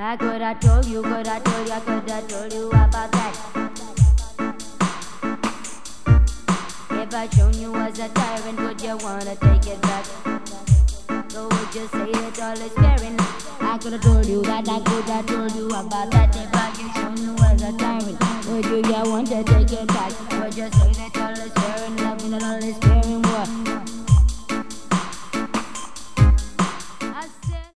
I could have told you, I could have told you about that. If I shown you as a tyrant, would you wanna take it back? So would you say that all is fair? I could have told you that, I could have told you about that. If I could shown you as a tyrant, would you want to take it back? Would you say that all is fair and loving and all is fair?